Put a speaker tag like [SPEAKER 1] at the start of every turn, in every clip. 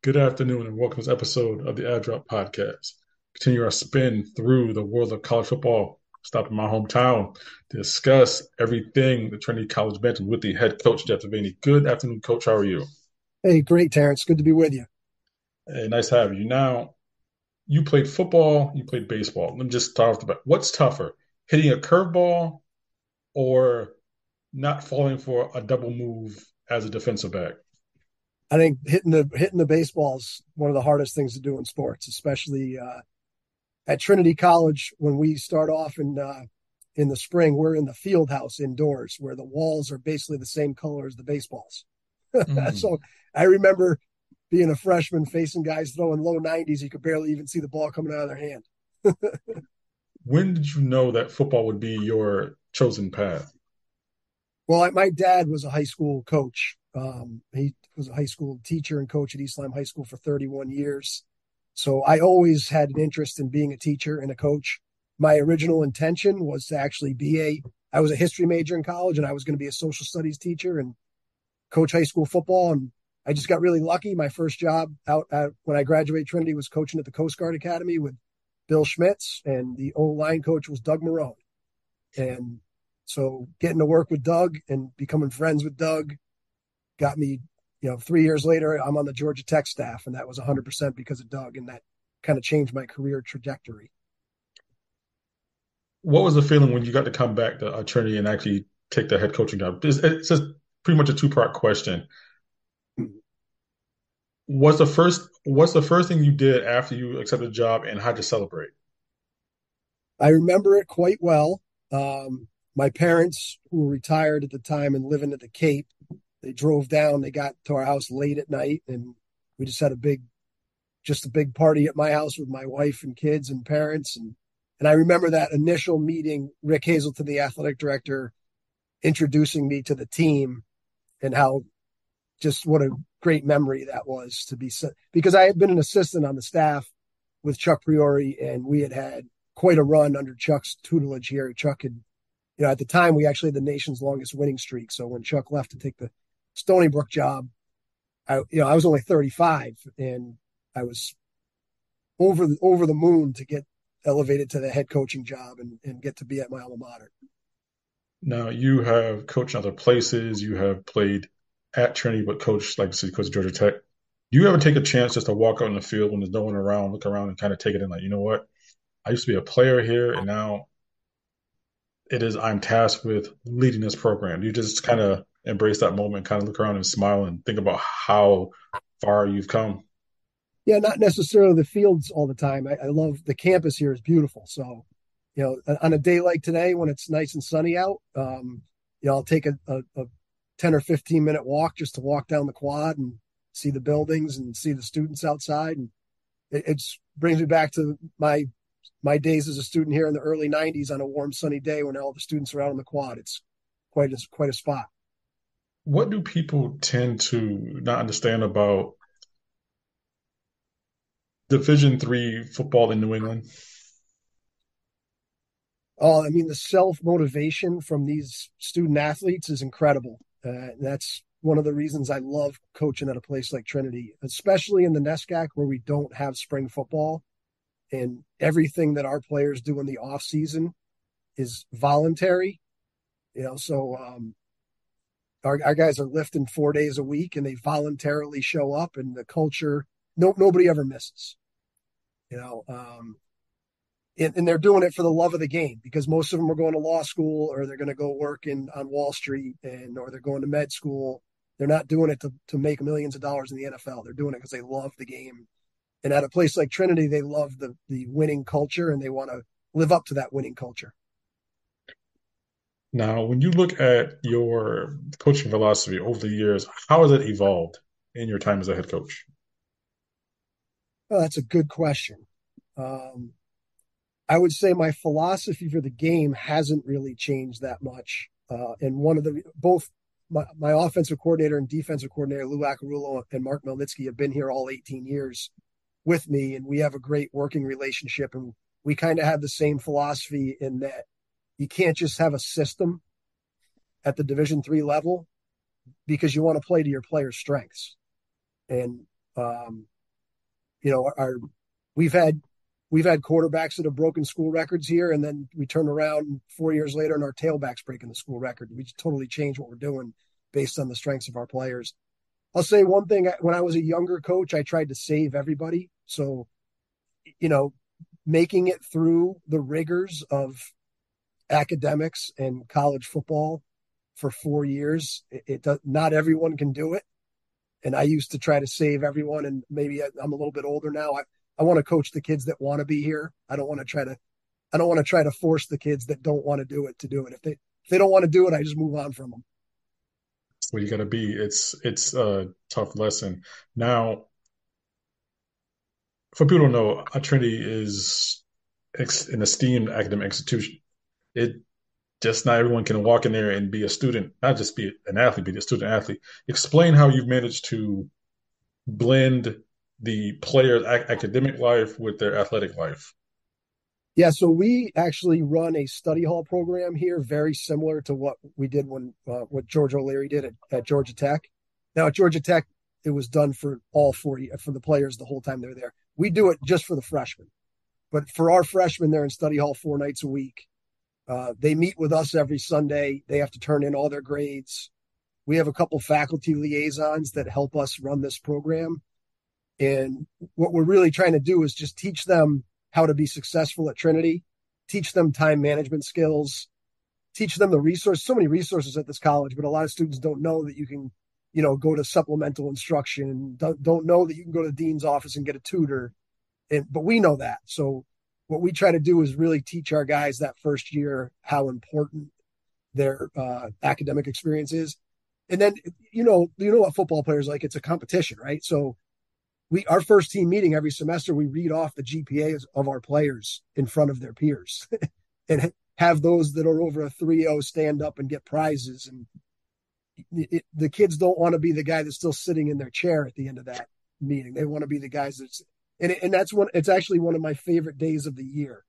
[SPEAKER 1] Good afternoon, and welcome to this episode of the Ad Drop Podcast. Continue our spin through the world of college football. Stop in my hometown to discuss everything the Trinity College Benton with the head coach, Jeff Devaney. Good afternoon, Coach. How are you?
[SPEAKER 2] Hey, great, Terrence. Good to be with you.
[SPEAKER 1] Hey, nice to have you. Now, you played football, you played baseball. Let me just start off the bat. What's tougher, hitting a curveball or not falling for a double move as a defensive back?
[SPEAKER 2] I think hitting the baseball is one of the hardest things to do in sports, especially at Trinity College. When we start off in the spring, we're in the field house indoors, where the walls are basically the same color as the baseballs.
[SPEAKER 1] Mm.
[SPEAKER 2] So I remember being a freshman facing guys throwing low 90s. You could barely even see the ball coming out of their hand.
[SPEAKER 1] When did you know that football would be your chosen path?
[SPEAKER 2] Well, my dad was a high school coach. He was a high school teacher and coach at East Lyme High School for 31 years. So I always had an interest in being a teacher and a coach. My original intention was to actually I was a history major in college, and I was going to be a social studies teacher and coach high school football. And I just got really lucky. My first job when I graduated Trinity was coaching at the Coast Guard Academy with Bill Schmitz, and the O line coach was Doug Marone. And so getting to work with Doug and becoming friends with Doug got me, 3 years later, I'm on the Georgia Tech staff, and that was 100% because of Doug, and that kind of changed my career trajectory.
[SPEAKER 1] What was the feeling when you got to come back to Trinity and actually take the head coaching job? It's just pretty much a two-part question. What's the first thing you did after you accepted the job, and how'd you celebrate?
[SPEAKER 2] I remember it quite well. My parents, who were retired at the time and living at the Cape, they drove down. They got to our house late at night, and we just had a big party at my house with my wife and kids and parents. And I remember that initial meeting, Rick Hazelton, the athletic director, introducing me to the team, and how just what a great memory that was to be, because I had been an assistant on the staff with Chuck Priori, and we had quite a run under Chuck's tutelage here. Chuck had, at the time, we actually had the nation's longest winning streak. So when Chuck left to take the Stony Brook job, I was only 35, and I was over the moon to get elevated to the head coaching job and get to be at my alma mater.
[SPEAKER 1] Now you have coached other places. You have played at Trinity, but coached, like I said, coach Georgia Tech. Do you ever take a chance just to walk out in the field when there's no one around, look around, and kind of take it in, like, you know what? I used to be a player here, and now I'm tasked with leading this program. You just kind of embrace that moment, kind of look around and smile and think about how far you've come.
[SPEAKER 2] Yeah, not necessarily the fields all the time. I love the campus here is beautiful. So, on a day like today when it's nice and sunny out, I'll take a 10 or 15-minute walk just to walk down the quad and see the buildings and see the students outside. And it brings me back to my days as a student here in the early 90s on a warm, sunny day when all the students are out on the quad. It's quite a spot.
[SPEAKER 1] What do people tend to not understand about Division III football in New England?
[SPEAKER 2] Oh, I mean, the self motivation from these student athletes is incredible. That's one of the reasons I love coaching at a place like Trinity, especially in the NESCAC where we don't have spring football, and everything that our players do in the off season is voluntary. So our guys are lifting 4 days a week, and they voluntarily show up, and the culture, nobody ever misses. You know, um, and they're doing it for the love of the game, because most of them are going to law school, or they're going to go work on Wall Street, or they're going to med school. They're not doing it to make millions of dollars in the NFL. They're doing it because they love the game. And at a place like Trinity, they love the winning culture, and they want to live up to that winning culture.
[SPEAKER 1] Now, when you look at your coaching philosophy over the years, how has it evolved in your time as a head coach?
[SPEAKER 2] Oh, that's a good question. Um, I would say my philosophy for the game hasn't really changed that much. And one of the both my offensive coordinator and defensive coordinator, Lou Acarulo and Mark Melnitsky, have been here all 18 years with me, and we have a great working relationship. And we kind of have the same philosophy in that you can't just have a system at the Division III level, because you want to play to your players' strengths. And Um, you know, our we've had we've had quarterbacks that have broken school records here, and then we turn around 4 years later and our tailbacks breaking the school record. We just totally change what we're doing based on the strengths of our players. I'll say one thing: when I was a younger coach, I tried to save everybody. So, you know, making it through the rigors of academics and college football for 4 years, it does, not everyone can do it. And I used to try to save everyone. And maybe I'm a little bit older now. I want to coach the kids that want to be here. I don't want to try to force the kids that don't want to do it to do it. If they don't want to do it, I just move on from them.
[SPEAKER 1] That's where you got to be. It's a tough lesson. Now, for people to know, Trinity is an esteemed academic institution. It just not everyone can walk in there and be a student, not just be an athlete, be a student athlete. Explain how you've managed to blend the player's academic life with their athletic life.
[SPEAKER 2] Yeah, so we actually run a study hall program here, very similar to what we did when what George O'Leary did at Georgia Tech. Now at Georgia Tech, it was done for all 40 for the players the whole time they're there. We do it just for the freshmen, but for our freshmen, they're in study hall 4 nights a week. They meet with us every Sunday. They have to turn in all their grades. We have a couple faculty liaisons that help us run this program. And what we're really trying to do is just teach them how to be successful at Trinity, teach them time management skills, teach them the resources. So many resources at this college, but a lot of students don't know that you can, go to supplemental instruction, don't know that you can go to the dean's office and get a tutor. But we know that. So what we try to do is really teach our guys that first year how important their academic experience is. And then, what football players like, it's a competition, right? So our first team meeting every semester, we read off the GPAs of our players in front of their peers and have those that are over a 3.0 stand up and get prizes. And the kids don't want to be the guy that's still sitting in their chair at the end of that meeting. They want to be the guys and that's it's actually one of my favorite days of the year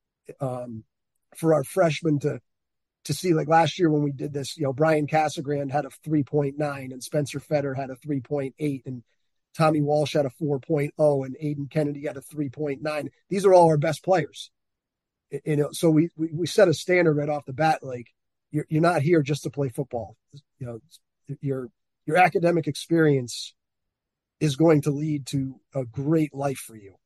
[SPEAKER 2] for our freshmen to see. Like last year when we did this, Brian Casagrande had a 3.9 and Spencer Fetter had a 3.8 and Tommy Walsh had a 4.0 and Aiden Kennedy had a 3.9. These are all our best players. So we set a standard right off the bat. Like you're not here just to play football. Your academic experience is going to lead to a great life for you.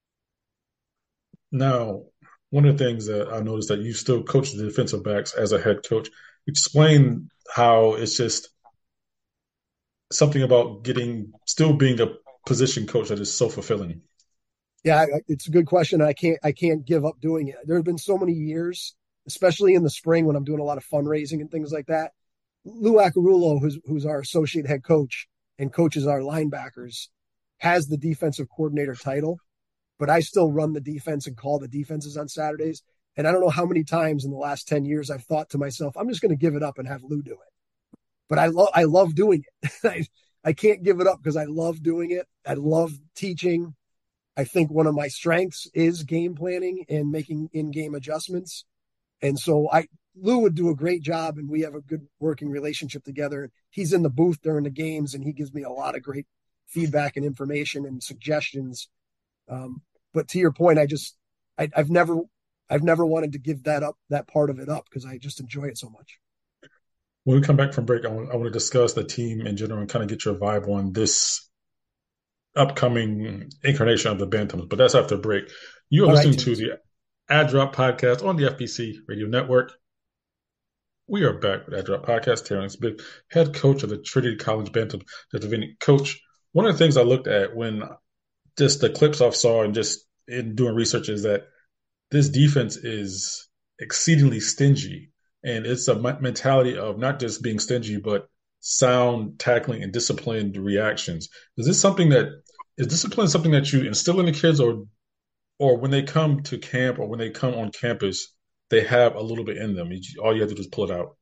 [SPEAKER 1] Now, one of the things that I noticed that you still coach the defensive backs as a head coach. Explain how it's just something about still being a position coach that is so fulfilling.
[SPEAKER 2] Yeah, it's a good question. I can't give up doing it. There have been so many years, especially in the spring when I'm doing a lot of fundraising and things like that. Lou Acarulo, who's our associate head coach and coaches our linebackers, has the defensive coordinator title, but I still run the defense and call the defenses on Saturdays. And I don't know how many times in the last 10 years I've thought to myself, I'm just going to give it up and have Lou do it. But I love doing it. I can't give it up because I love doing it. I love teaching. I think one of my strengths is game planning and making in-game adjustments. And so Lou would do a great job, and we have a good working relationship together. He's in the booth during the games, and he gives me a lot of great feedback and information and suggestions. But to your point, I've never wanted to give that part of it up because I just enjoy it so much.
[SPEAKER 1] When we come back from break, I want to discuss the team in general and kind of get your vibe on this upcoming incarnation of the Bantams. But that's after break. You are listening to the Ad Drop Podcast on the FBC Radio Network. We are back with Ad Drop Podcast. Terrence Bibb, head coach of the Trinity College Bantams. Coach, one of the things I looked at when just the clips I saw and just in doing research is that this defense is exceedingly stingy. And it's a mentality of not just being stingy, but sound tackling and disciplined reactions. Is discipline something that you instill in the kids, or when they come to camp or when they come on campus, they have a little bit in them? All you have to do is pull it out.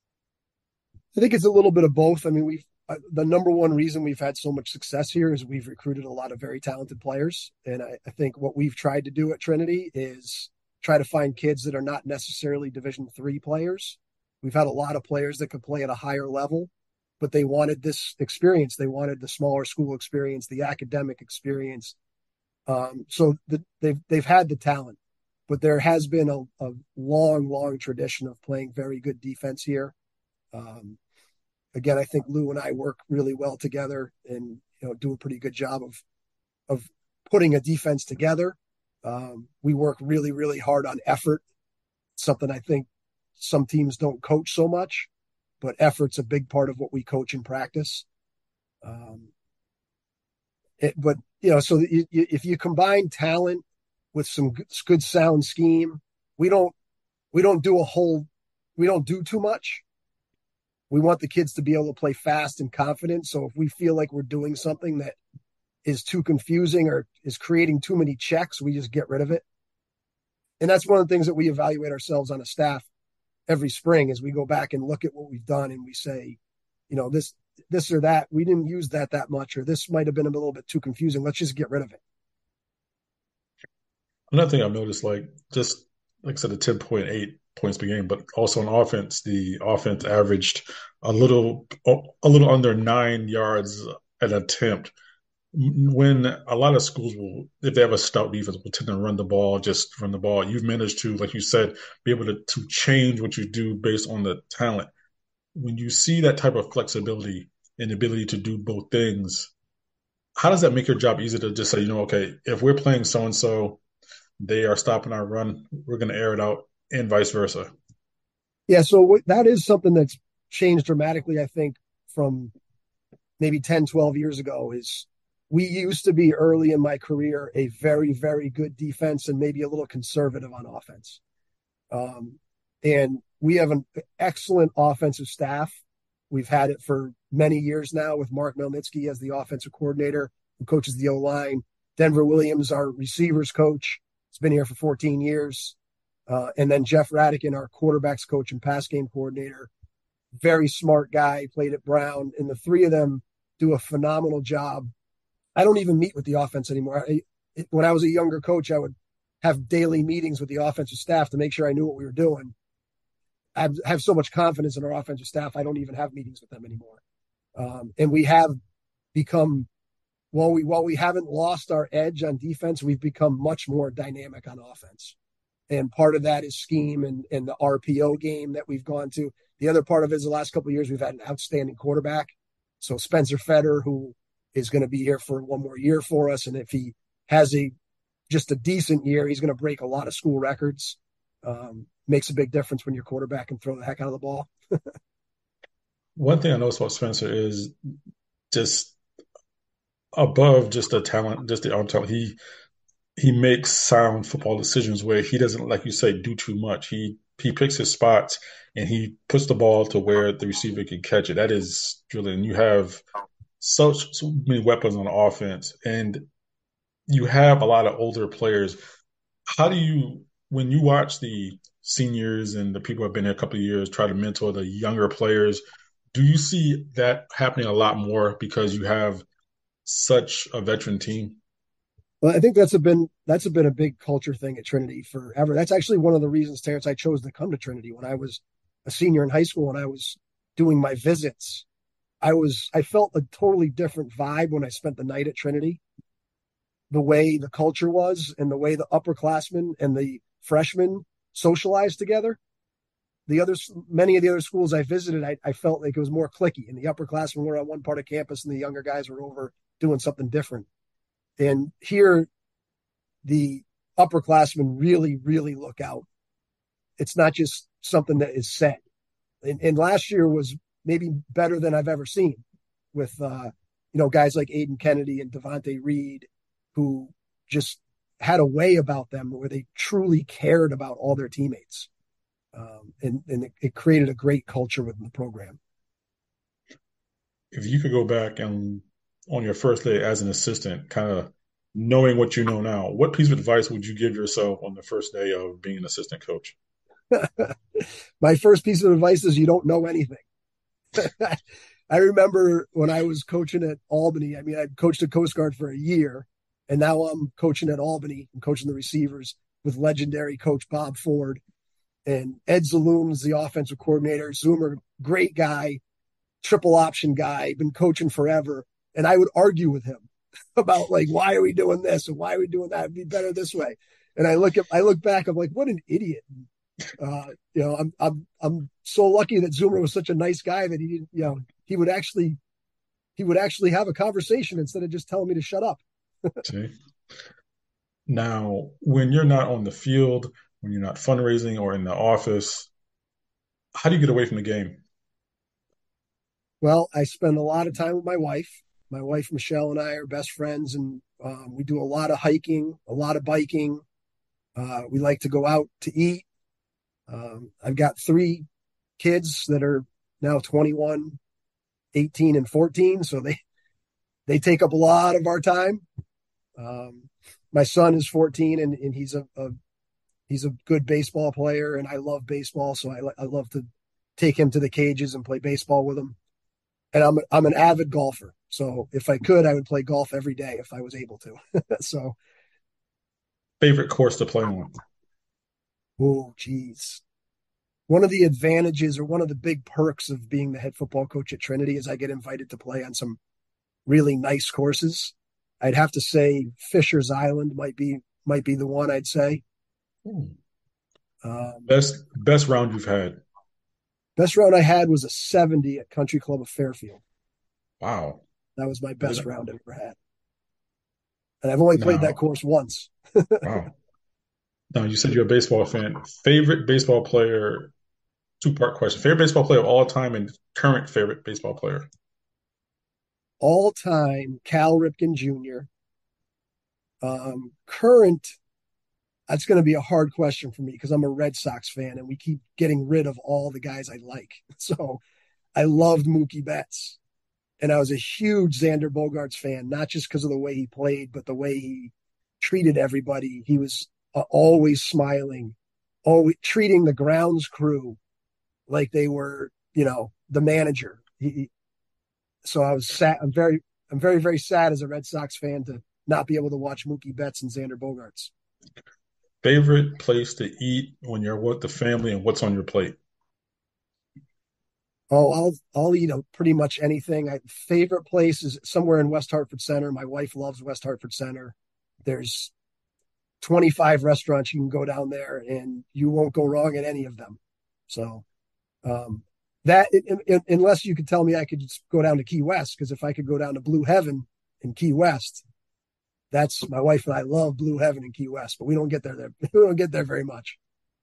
[SPEAKER 2] I think it's a little bit of both. I mean, the number one reason we've had so much success here is we've recruited a lot of very talented players. And I think what we've tried to do at Trinity is try to find kids that are not necessarily Division III players. We've had a lot of players that could play at a higher level. but they wanted this experience. They wanted the smaller school experience, the academic experience. They've had the talent, but there has been a long, long tradition of playing very good defense here. Um, Again, I think Lou and I work really well together, and do a pretty good job of putting a defense together. We work really, really hard on effort. Something I think some teams don't coach so much, but effort's a big part of what we coach in practice. Um, but so if you combine talent with some good sound scheme, we don't we don't do a whole we don't do too much. We want the kids to be able to play fast and confident. So if we feel like we're doing something that is too confusing or is creating too many checks, we just get rid of it. And that's one of the things that we evaluate ourselves on a staff every spring as we go back and look at what we've done and we say, this or that, we didn't use that much, or this might have been a little bit too confusing. Let's just get rid of it.
[SPEAKER 1] Another thing I've noticed, like just like I said, the 10.8 points per game, but also on offense, the offense averaged a little under 9 yards an attempt. When a lot of schools will, if they have a stout defense, will tend to run the ball, just run the ball. You've managed to, like you said, be able to change what you do based on the talent. When you see that type of flexibility and the ability to do both things, how does that make your job easier to just say, okay, if we're playing so and so, they are stopping our run, we're going to air it out, and vice versa.
[SPEAKER 2] Yeah, so that is something that's changed dramatically, I think, from maybe 10, 12 years ago. Is we used to be early in my career a very, very good defense and maybe a little conservative on offense. And we have an excellent offensive staff. We've had it for many years now with Mark Melnitsky as the offensive coordinator who coaches the O-line. Denver Williams, our receivers coach, has been here for 14 years. And then Jeff Radican, our quarterbacks coach and pass game coordinator, very smart guy, played at Brown. And the three of them do a phenomenal job. I don't even meet with the offense anymore. When I was a younger coach, I would have daily meetings with the offensive staff to make sure I knew what we were doing. I have so much confidence in our offensive staff, I don't even have meetings with them anymore. And we have become, while we haven't lost our edge on defense, we've become much more dynamic on offense. And part of that is scheme and the RPO game that we've gone to. The other part of it is the last couple of years, we've had an outstanding quarterback. So Spencer Fetter, who is going to be here for one more year for us. And if he has just a decent year, he's going to break a lot of school records. Makes a big difference when your quarterback can throw the heck out of the ball.
[SPEAKER 1] One thing I noticed about Spencer is just above just the talent, just the arm talent, he makes sound football decisions where he doesn't, like you say, do too much. He picks his spots and he puts the ball to where the receiver can catch it. That is drilling. You have so many weapons on offense, and you have a lot of older players. How do you, when you watch the seniors and the people who have been here a couple of years try to mentor the younger players, do you see that happening a lot more because you have such a veteran team?
[SPEAKER 2] Well, I think that's been a big culture thing at Trinity forever. That's actually one of the reasons, Terrence, I chose to come to Trinity. When I was a senior in high school and I was doing my visits, I felt a totally different vibe when I spent the night at Trinity. The way the culture was and the way the upperclassmen and the freshmen socialized together. Many of the other schools I visited, I felt like it was more cliquey, and the upperclassmen were on one part of campus and the younger guys were over doing something different. And here, the upperclassmen really, really look out. It's not just something that is said. And last year was maybe better than I've ever seen with, guys like Aiden Kennedy and Devontae Reed, who just had a way about them where they truly cared about all their teammates. And it created a great culture within the program.
[SPEAKER 1] If you could go back and on your first day as an assistant, kind of knowing what you know now, what piece of advice would you give yourself on the first day of being an assistant coach?
[SPEAKER 2] My first piece of advice is you don't know anything. I remember when I was coaching at Albany, I coached the Coast Guard for a year, and now I'm coaching at Albany. I'm coaching the receivers with legendary coach Bob Ford. And Ed Zaloom's the offensive coordinator. Zoomer, great guy, triple option guy, been coaching forever, and I would argue with him about like why are we doing this and why are we doing that? It'd be better this way. And I look back, I'm like, what an idiot. I'm so lucky that Zoomer was such a nice guy that he didn't, he would actually have a conversation instead of just telling me to shut up.
[SPEAKER 1] See? Now, when you're not on the field, when you're not fundraising or in the office, how do you get away from the game?
[SPEAKER 2] Well, I spend a lot of time with my wife. My wife Michelle and I are best friends, and we do a lot of hiking, a lot of biking. We like to go out to eat. I've got three kids that are now 21, 18, and 14, so they take up a lot of our time. My son is 14, and he's a good baseball player, and I love baseball, so I love to take him to the cages and play baseball with him. And I'm an avid golfer, so if I could, I would play golf every day if I was able to. So,
[SPEAKER 1] Favorite course to play on?
[SPEAKER 2] oh, geez. One of the advantages or one of the big perks of being the head football coach at Trinity is I get invited to play on some really nice courses. I'd have to say Fisher's Island might be the one I'd say.
[SPEAKER 1] Hmm.
[SPEAKER 2] Um,
[SPEAKER 1] Best round you've had?
[SPEAKER 2] Best round I had was a 70 at Country Club of Fairfield.
[SPEAKER 1] Wow.
[SPEAKER 2] That was my best round I've ever had. And I've only played that
[SPEAKER 1] Now,
[SPEAKER 2] course once.
[SPEAKER 1] wow. Now, you said you're a baseball fan. Favorite baseball player? Two-part question. Favorite baseball player of all time and current favorite baseball player?
[SPEAKER 2] All time, Cal Ripken Jr. Current, that's going to be a hard question for me because I'm a Red Sox fan and we keep getting rid of all the guys I like. So I loved Mookie Betts. And I was a huge Xander Bogaerts fan, not just because of the way he played, but the way he treated everybody. He was always smiling, always treating the grounds crew like they were, the manager. So I was sad. I'm very, very sad as a Red Sox fan to not be able to watch Mookie Betts and Xander Bogaerts.
[SPEAKER 1] Favorite place to eat when you're with the family and what's on your plate?
[SPEAKER 2] Oh, I'll eat pretty much anything. Favorite place is somewhere in West Hartford Center. My wife loves West Hartford Center. There's 25 restaurants you can go down there, and you won't go wrong at any of them. So um, that unless you could tell me I could just go down to Key West, because if I could go down to Blue Heaven in Key West, that's my wife and I love Blue Heaven in Key West, but we don't get there. We don't get there very much.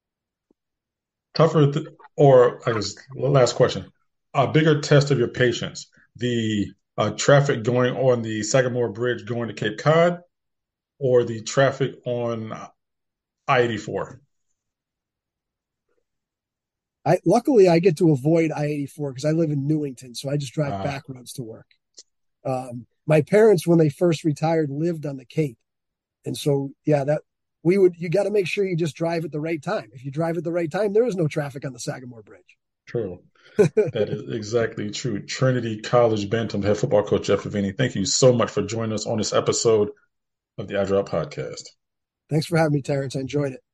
[SPEAKER 1] Or I guess last question, a bigger test of your patience, the traffic going on the Sagamore Bridge going to Cape Cod, or the traffic on I-84?
[SPEAKER 2] I luckily I get to avoid I-84 because I live in Newington, so I just drive
[SPEAKER 1] Uh,
[SPEAKER 2] back roads to work. My parents, when they first retired, lived on the Cape, and so yeah, that you got to make sure you just drive at the right time. If you drive at the right time, there is no traffic on the Sagamore Bridge.
[SPEAKER 1] True. That is exactly true. Trinity College Bantam head football coach Jeff Ravini, thank you so much for joining us on this episode of the Agile Podcast.
[SPEAKER 2] Thanks for having me, Terrence. I enjoyed it.